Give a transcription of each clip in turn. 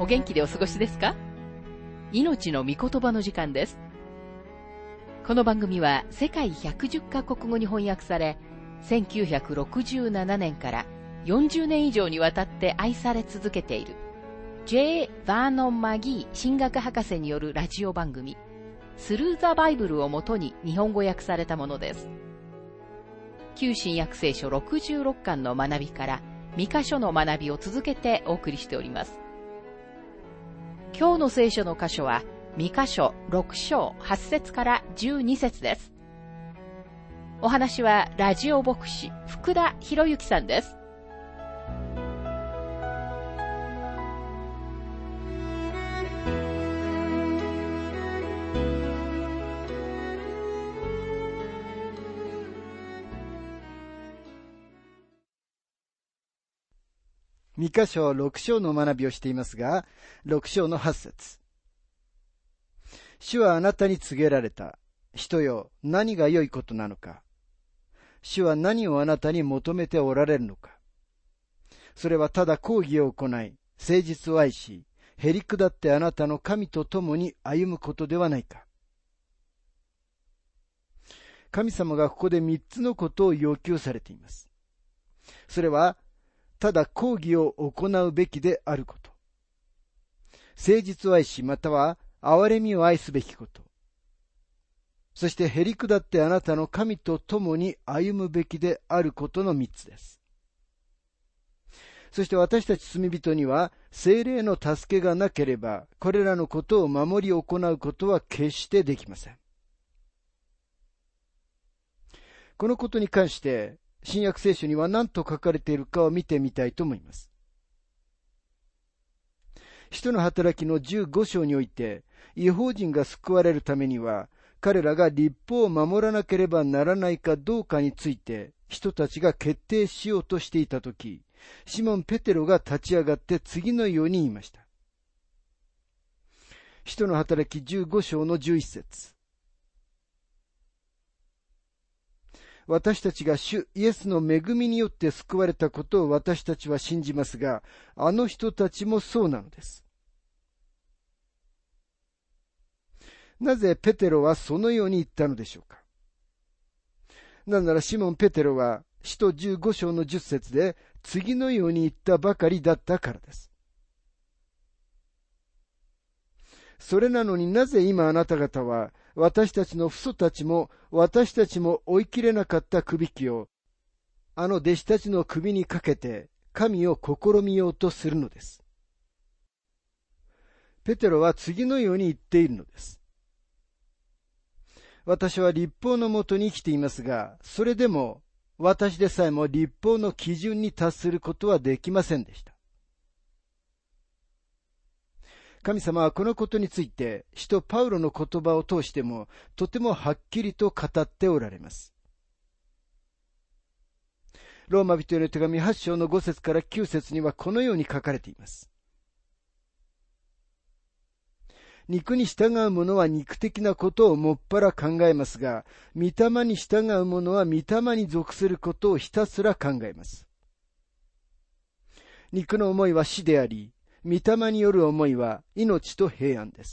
お元気でお過ごしですか？命の御言葉の時間です。この番組は世界110カ国語に翻訳され、1967年から40年以上にわたって愛され続けている J. バーノン・マギー神学博士によるラジオ番組スルー・ザ・バイブルをもとに日本語訳されたものです。旧新約聖書66巻の学びから2箇所の学びを続けてお送りしております。今日の聖書の箇所は2箇所6章8節から12節です。お話はラジオ牧師福田博之さんです。 2箇所6章の学びをしていますが、6章の8節。主はあなたに告げられた。人よ、何が良いことなのか。主は何をあなたに求めておられるのか。それはただ公義を行い、誠実を愛し、へり下ってあなたの神と共に歩むことではないか。神様がここで3つのことを要求されています。それは、ただ公義を行うべきであること。誠実を愛し、または憐れみを愛すべきこと。そしてへり下ってあなたの神と共に歩むべきであることの3つです。そして私たち罪人には聖霊の助けがなければ、これらのことを守り行うことは決してできません。このことに関して、新約聖書には何と書かれているかを見てみたいと思います。使徒の働きの15章において、異邦人が救われるためには、彼らが律法を守らなければならないかどうかについて、人たちが決定しようとしていたとき、シモン・ペテロが立ち上がって次のように言いました。使徒の働き15章の11節。私たちが主イエスの恵みによって救われたことを私たちは信じますが、あの人たちもそうなのです。なぜペテロはそのように言ったのでしょうか。なぜならシモン・ペテロは使徒15章の10節で次のように言ったばかりだったからです。それなのになぜ今あなた方は私たちの父祖たちも私たちも追い切れなかったくびきをあの弟子たちの首にかけて神を試みようとするのです。ペテロは次のように言っているのです。私は律法のもとに生きていますが、それでも私でさえも律法の基準に達することはできませんでした。神様はこのことについて、使徒パウロの言葉を通しても、とてもはっきりと語っておられます。ローマ人への手紙8章の5節から9節にはこのように書かれています。肉に従う者は肉的なことをもっぱら考えますが、御霊に従う者は御霊に属することをひたすら考えます。肉の思いは死であり、御霊による思いは命と平安です。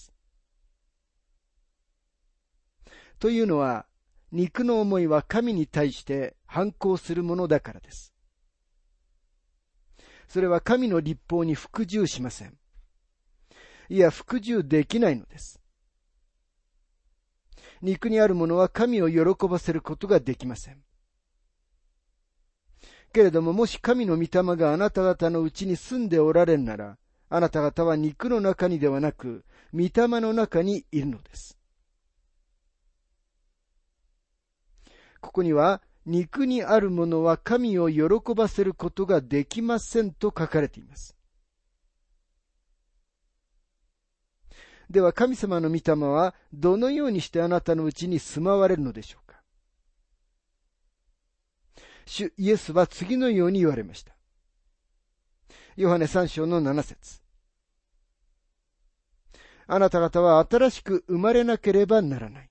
というのは、肉の思いは神に対して反抗するものだからです。それは神の律法に服従しません。いや、服従できないのです。肉にあるものは神を喜ばせることができません。けれども、もし神の御霊があなた方のうちに住んでおられるなら、あなた方は肉の中にではなく、御霊の中にいるのです。ここには、肉にあるものは神を喜ばせることができませんと書かれています。では神様の御霊はどのようにしてあなたのうちに住まわれるのでしょうか。主イエスは次のように言われました。ヨハネ3章の7節。あなた方は新しく生まれなければならない。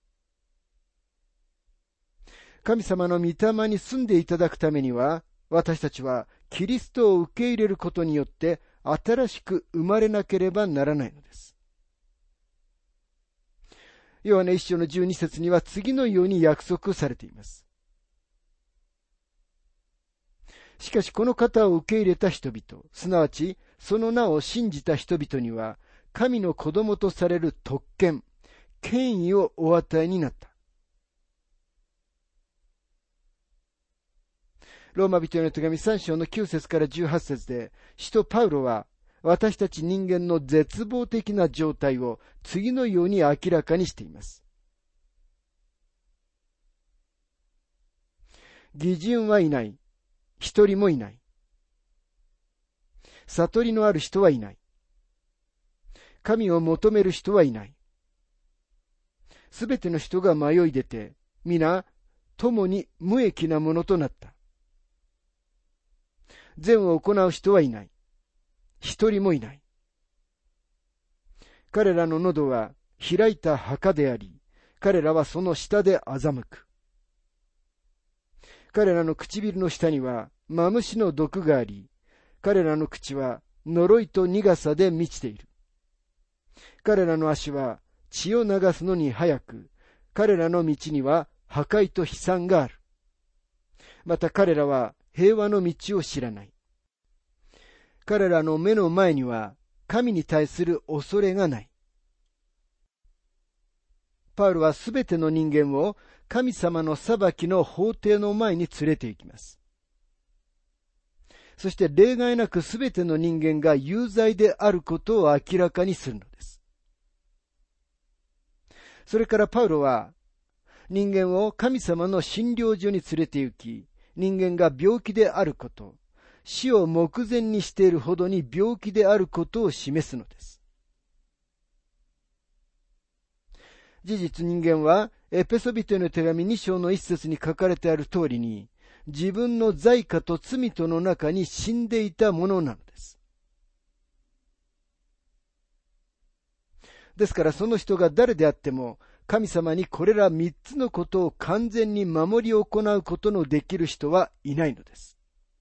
神様の御霊に住んでいただくためには、私たちはキリストを受け入れることによって新しく生まれなければならないのです。ヨハネ1章の12節には次のように約束されています。しかしこの方を受け入れた人々、すなわちその名を信じた人々には、神の子供とされる特権、権威をお与えになった。ローマ人への手紙3章の9節から18節で、使徒パウロは、私たち人間の絶望的な状態を次のように明らかにしています。義人はいない。一人もいない。悟りのある人はいない。神を求める人はいない。すべての人が迷い出て、皆、共に無益なものとなった。善を行う人はいない。一人もいない。彼らの喉は開いた墓であり、彼らはその下で欺く。彼らの唇の下にはマムシの毒があり、彼らの口は呪いと苦さで満ちている。彼らの足は血を流すのに早く、彼らの道には破壊と悲惨がある。また彼らは平和の道を知らない。彼らの目の前には神に対する恐れがない。パウロはすべての人間を神様の裁きの法廷の前に連れて行きます。そして例外なくすべての人間が有罪であることを明らかにするのです。それからパウロは人間を神様の診療所に連れて行き、人間が病気であること、死を目前にしているほどに病気であることを示すのです。事実人間はエペソビトへの手紙2章の1節に書かれてある通りに、自分の罪過と罪との中に死んでいたものなのです。ですからその人が誰であっても、神様にこれら3つのことを完全に守り行うことのできる人はいないのです。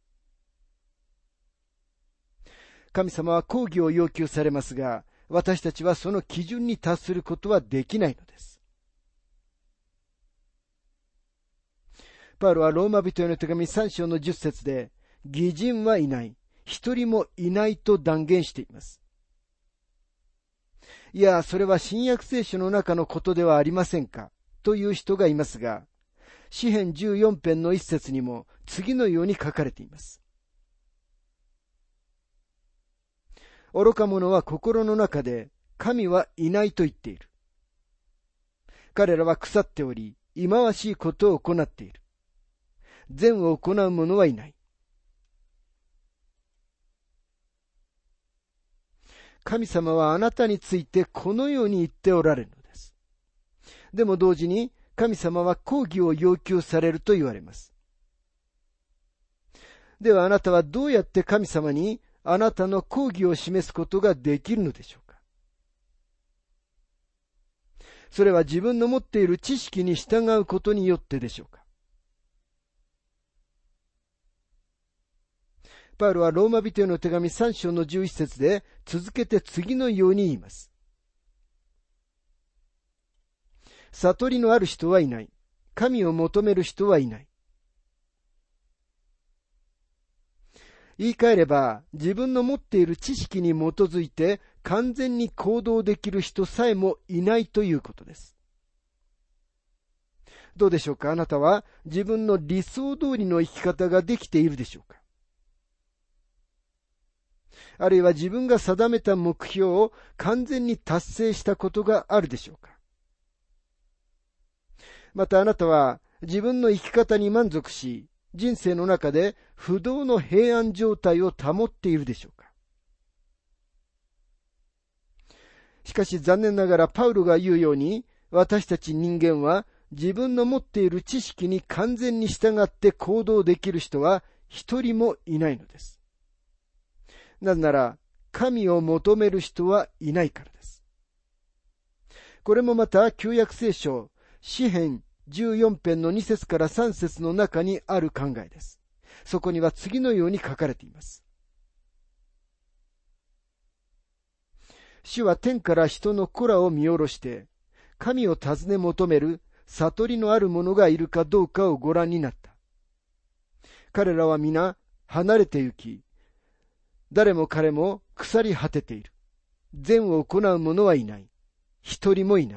神様は公義を要求されますが、私たちはその基準に達することはできないのです。パウロはローマ人への手紙3章の10節で、義人はいない、一人もいないと断言しています。いや、それは新約聖書の中のことではありませんかという人がいますが、詩編14編の一節にも次のように書かれています。愚か者は心の中で、神はいないと言っている。彼らは腐っており、忌まわしいことを行っている。善を行う者はいない。神様はあなたについてこのように言っておられるのです。でも同時に、神様は公義を要求されると言われます。ではあなたはどうやって神様にあなたの公義を示すことができるのでしょうか。それは自分の持っている知識に従うことによってでしょうか。パウロはローマ人への手紙3章の11節で続けて次のように言います。悟りのある人はいない。神を求める人はいない。言い換えれば、自分の持っている知識に基づいて完全に行動できる人さえもいないということです。どうでしょうか。あなたは自分の理想通りの生き方ができているでしょうか。あるいは自分が定めた目標を完全に達成したことがあるでしょうか。またあなたは自分の生き方に満足し、人生の中で不動の平安状態を保っているでしょうか。しかし残念ながらパウロが言うように、私たち人間は自分の持っている知識に完全に従って行動できる人は一人もいないのです。なぜなら、神を求める人はいないからです。これもまた旧約聖書、詩編14編の2節から3節の中にある考えです。そこには次のように書かれています。 主は天から人の子らを見下ろして、神を尋ね求める悟りのある者がいるかどうかをご覧になった。彼らは皆離れて行き、誰も彼も腐り果てている。善を行う者はいない。一人もいない。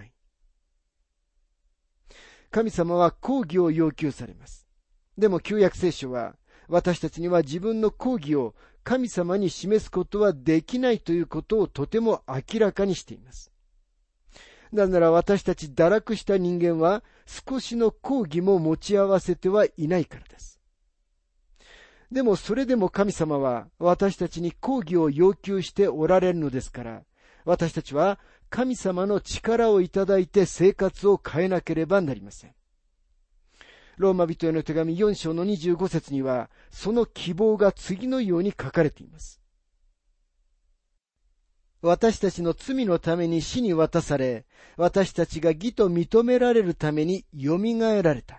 神様は公義を要求されます。でも旧約聖書は、私たちには自分の公義を神様に示すことはできないということをとても明らかにしています。なぜなら私たち堕落した人間は少しの公義も持ち合わせてはいないからです。でもそれでも神様は私たちに公義を要求しておられるのですから、私たちは神様の力をいただいて生活を変えなければなりません。ローマ人への手紙4章の25節には、その希望が次のように書かれています。私たちの罪のために死に渡され、私たちが義と認められるためによみがえられた。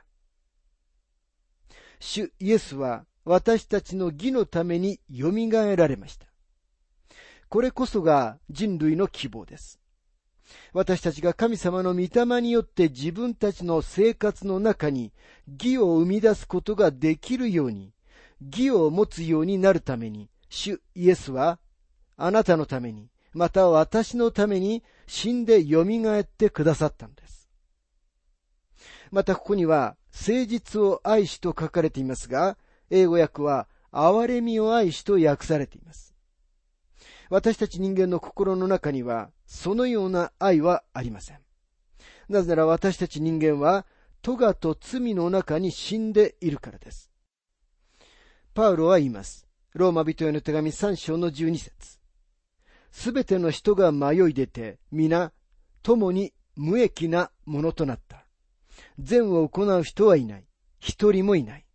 主イエスは私たちの義のためによみがえられました。これこそが人類の希望です。私たちが神様の御霊によって自分たちの生活の中に義を生み出すことができるように、義を持つようになるために、主イエスはあなたのために、また私のために死んでよみがえってくださったのです。またここには誠実を愛しと書かれていますが、英語訳は憐れみを愛しと訳されています。私たち人間の心の中にはそのような愛はありません。なぜなら私たち人間は咎と罪の中に死んでいるからです。パウロは言います。ローマ人への手紙3章の12節。すべての人が迷い出て皆共に無益なものとなった。善を行う人はいない。一人もいない。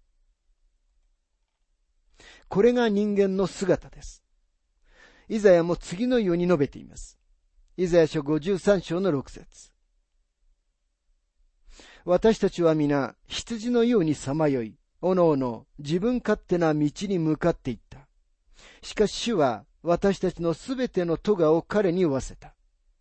これが人間の姿です。イザヤも次のように述べています。イザヤ書53章の6節。私たちは皆羊のようにさまよい、おのおの自分勝手な道に向かっていった。しかし主は私たちのすべての咎を彼に負わせた。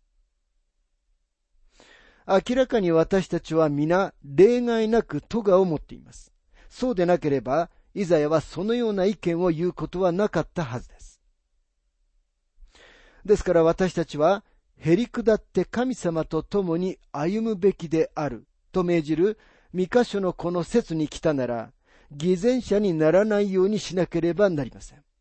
明らかに私たちは皆例外なく咎を持っています。そうでなければ、イザヤはそのような意見を言うことはなかったはずです。ですから私たちは、へりくだって神様と共に歩むべきであると命じる三箇所のこの説に来たなら、偽善者にならないようにしなければなりません。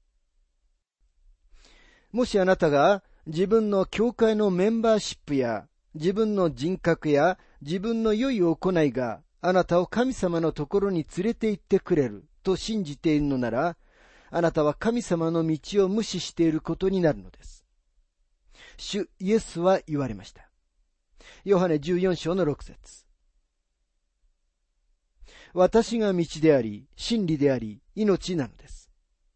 もしあなたが自分の教会のメンバーシップや自分の人格や自分の良い行いがあなたを神様のところに連れて行ってくれると信じているのなら、あなたは神様の道を無視していることになるのです。主イエスは言われました。ヨハネ14章の6節。私が道であり、真理であり、命なのです。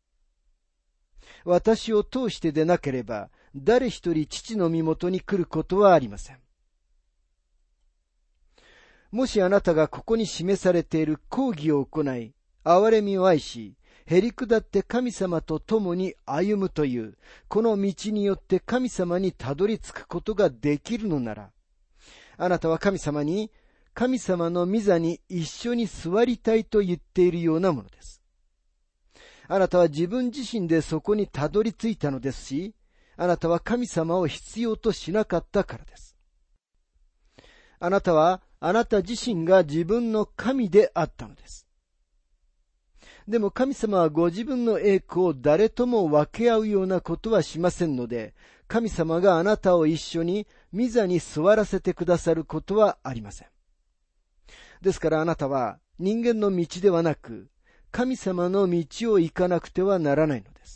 私を通してでなければ、誰一人父の身元に来ることはありません。もしあなたがここに示されている公義を行い、憐れみを愛し、へりくだって神様と共に歩むという、この道によって神様にたどり着くことができるのなら、あなたは神様に、神様の御座に一緒に座りたいと言っているようなものです。あなたは自分自身でそこにたどり着いたのですし、あなたは神様を必要としなかったからです。あなたはあなた自身が自分の神であったのです。でも神様はご自分の栄光を誰とも分け合うようなことはしませんので、神様があなたを一緒に御座に座らせてくださることはありません。ですからあなたは人間の道ではなく、神様の道を行かなくてはならないのです。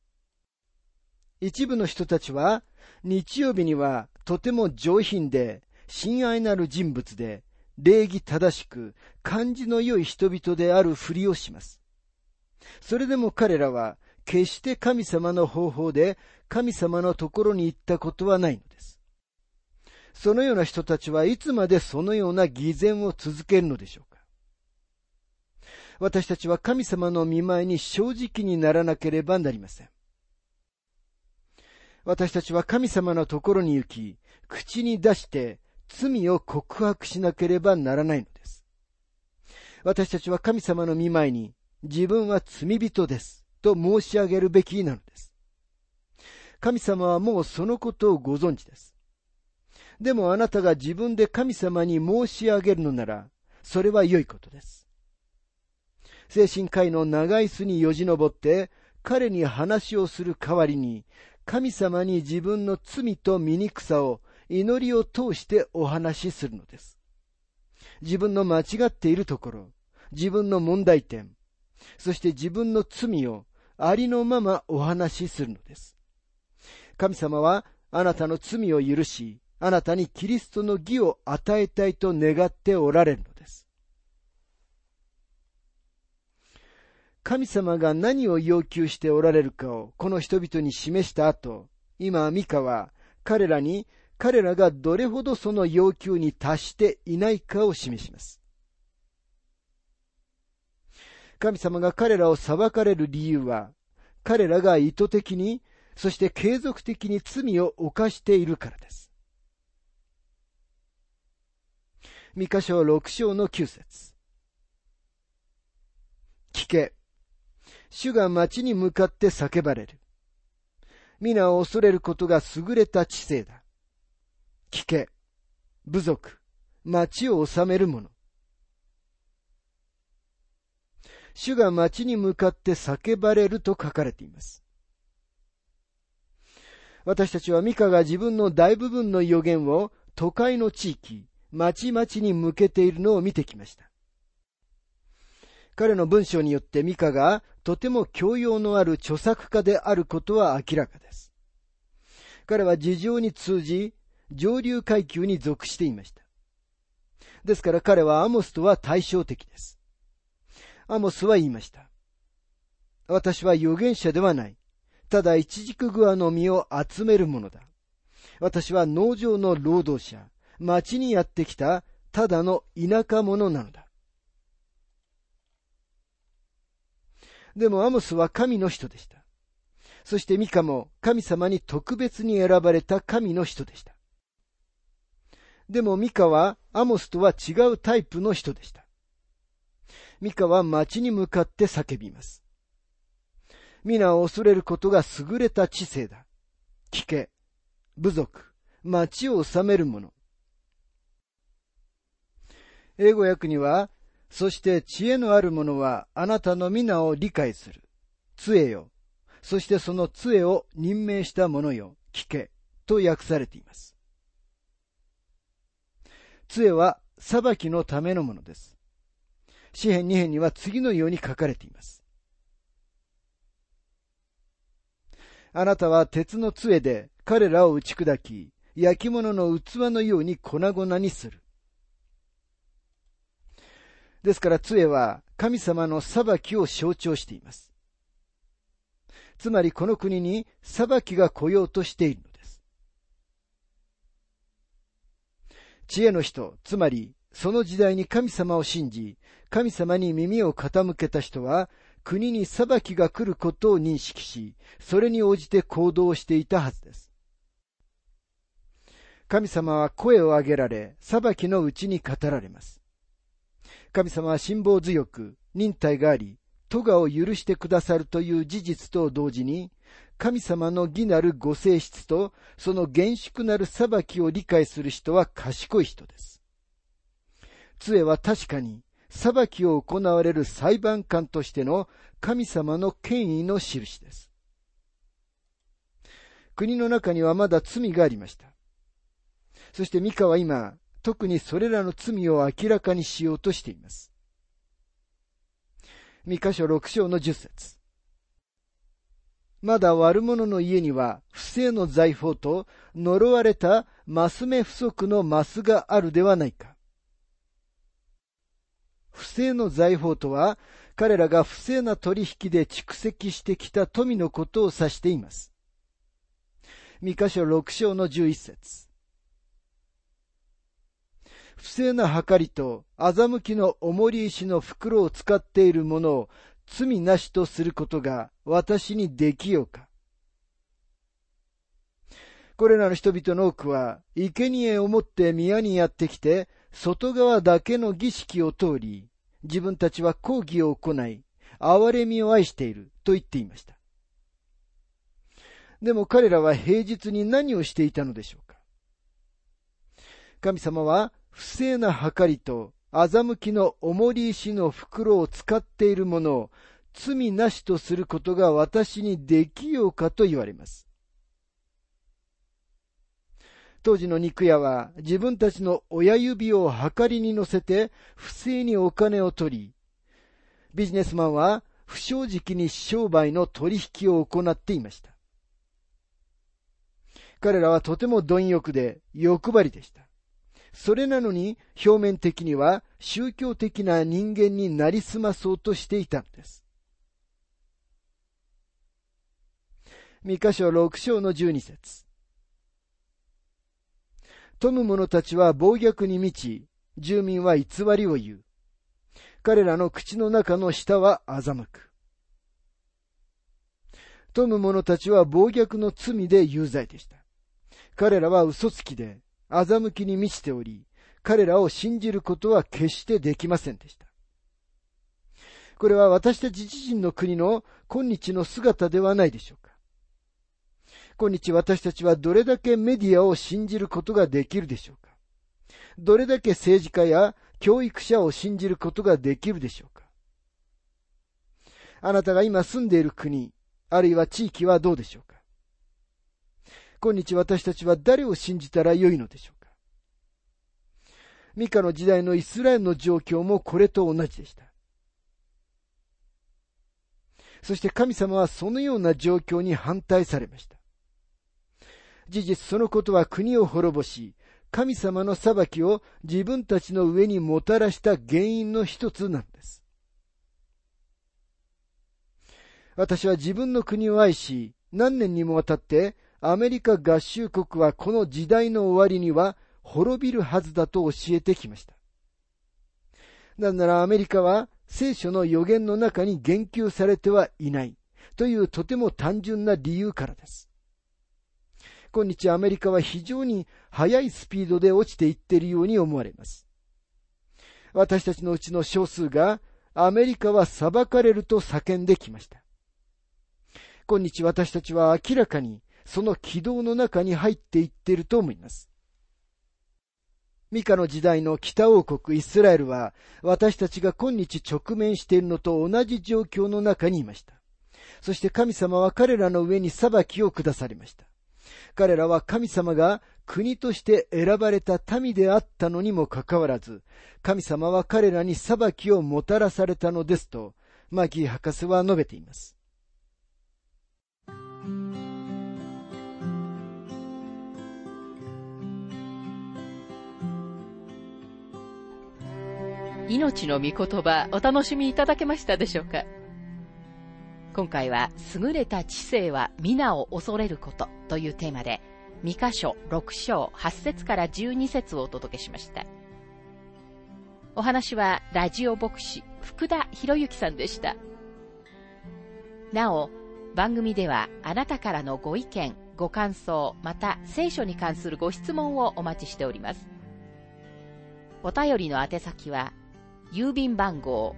一部の人たちは日曜日にはとても上品で親愛なる人物で礼儀正しく感じの良い人々であるふりをします。それでも彼らは決して神様の方法で神様のところに行ったことはないのです。そのような人たちはいつまでそのような偽善を続けるのでしょうか。私たちは神様の御前に正直にならなければなりません。 私たちは神様のところに行き、口に出して罪を告白しなければならないのです。私たちは神様の御前に、自分は罪人ですと申し上げるべきなのです。神様はもうそのことをご存知です。でもあなたが自分で神様に申し上げるのなら、それは良いことです。精神科医の長い椅子によじ登って、彼に話をする代わりに、神様に自分の罪と醜さを祈りを通してお話しするのです。自分の間違っているところ、自分の問題点、そして自分の罪をありのままお話しするのです。神様はあなたの罪を許し、あなたにキリストの義を与えたいと願っておられるのです。神様が何を要求しておられるかをこの人々に示した後、今ミカは彼らがどれほどその要求に達していないかを示します。神様が彼らを裁かれる理由は、彼らが意図的に、そして継続的に罪を犯しているからです。ミカ書6章の9節。聞け。主が町に向かって叫ばれる。皆を恐れることが優れた知性だ。聞け。部族。町を治める者。主が町に向かって叫ばれると書かれています。私たちはミカが自分の大部分の預言を都会の地域、町々に向けているのを見てきました。彼の文章によってミカがとても教養のある著作家であることは明らかです。彼は事情に通じ、上流階級に属していました。ですから彼はアモスとは対照的です。アモスは言いました。私は預言者ではない。ただ一軸グアの実を集めるものだ。私は農場の労働者、町にやってきたただの田舎者なのだ。でもアモスは神の人でした。そしてミカも神様に特別に選ばれた神の人でした。でもミカはアモスとは違うタイプの人でした。ミカは町に向かって叫びます。皆を恐れることが優れた知性だ。聞け。部族。町を治める者。英語訳には、そして知恵のある者はあなたの皆を理解する。杖よ。そしてその杖を任命した者よ。聞け。と訳されています。杖は裁きのためのものです。詩編2編には次のように書かれています。あなたは鉄の杖で彼らを打ち砕き、焼き物の器のように粉々にする。ですから杖は神様の裁きを象徴しています。つまりこの国に裁きが来ようとしているのです。知恵の人、つまりその時代に神様を信じ、神様に耳を傾けた人は、国に裁きが来ることを認識し、それに応じて行動していたはずです。神様は声を上げられ、裁きのうちに語られます。神様は辛抱強く、忍耐があり、咎を許してくださるという事実と同時に、神様の義なるご性質と、その厳粛なる裁きを理解する人は賢い人です。杖は確かに、裁きを行われる裁判官としての神様の権威の印です。国の中にはまだ罪がありました。そしてミカは今、特にそれらの罪を明らかにしようとしています。ミカ書6章の10節。まだ悪者の家には不正の財宝と呪われたマス目不足のマスがあるではないか。不正の財宝とは、彼らが不正な取引で蓄積してきた富のことを指しています。ミカ書6章の11節。不正な計りと欺きの重り石の袋を使っているものを罪なしとすることが私にできようか。 これらの人々の多くは、生贄を持って宮にやってきて、外側だけの儀式を通り、自分たちは公義を行い、憐れみを愛していると言っていました。でも彼らは平日に何をしていたのでしょうか。神様は不正な計りと欺きの重り石の袋を使っているものを罪なしとすることが私にできようかと言われます。当時の肉屋は自分たちの親指をはかりに乗せて不正にお金を取り、ビジネスマンは不正直に商売の取引を行っていました。彼らはとても貪欲で欲張りでした。それなのに表面的には宗教的な人間になりすまそうとしていたのです。ミカ書6章の12節。富む者たちは暴虐に満ち、住民は偽りを言う。彼らの口の中の舌は欺く。富む者たちは暴虐の罪で有罪でした。彼らは嘘つきで、欺きに満ちており、彼らを信じることは決してできませんでした。これは私たち自身の国の今日の姿ではないでしょうか。今日私たちはどれだけメディアを信じることができるでしょうか。どれだけ政治家や教育者を信じることができるでしょうか。あなたが今住んでいる国、あるいは地域はどうでしょうか。今日私たちは誰を信じたらよいのでしょうか。ミカの時代のイスラエルの状況もこれと同じでした。そして神様はそのような状況に反対されました。事実そのことは国を滅ぼし、神様の裁きを自分たちの上にもたらした原因の一つなんです。私は自分の国を愛し、何年にもわたってアメリカ合衆国はこの時代の終わりには滅びるはずだと教えてきました。なぜならアメリカは聖書の予言の中に言及されてはいないというとても単純な理由からです。今日アメリカは非常に速いスピードで落ちていっているように思われます。私たちのうちの少数がアメリカは裁かれると叫んできました。今日私たちは明らかにその軌道の中に入っていっていると思います。ミカの時代の北王国イスラエルは私たちが今日直面しているのと同じ状況の中にいました。そして神様は彼らの上に裁きを下されました。彼らは神様が国として選ばれた民であったのにもかかわらず、神様は彼らに裁きをもたらされたのですと、マギー博士は述べています。 命の御言葉、お楽しみいただけましたでしょうか。今回は優れた知性は皆を恐れることというテーマで、ミカ書6章8節から12節をお届けしました。お話はラジオ牧師福田博之さんでした。なお、番組ではあなたからのご意見、ご感想、また聖書に関するご質問をお待ちしております。お便りの宛先は、郵便番号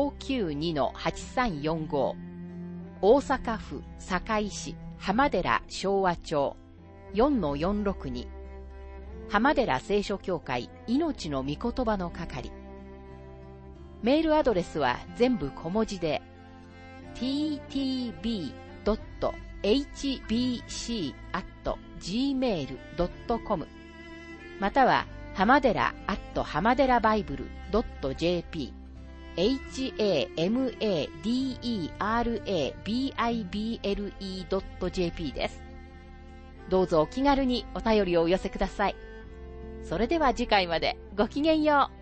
592-8345 大阪府堺市浜寺昭和町 4-462 浜寺聖書協会命の御言葉の係。メールアドレスは全部小文字で ttb.hbc@gmail.com または浜寺浜寺バイブル.jp hamadera.bible.jp です。どうぞお気軽にお便りをお寄せください。それでは次回までごきげんよう。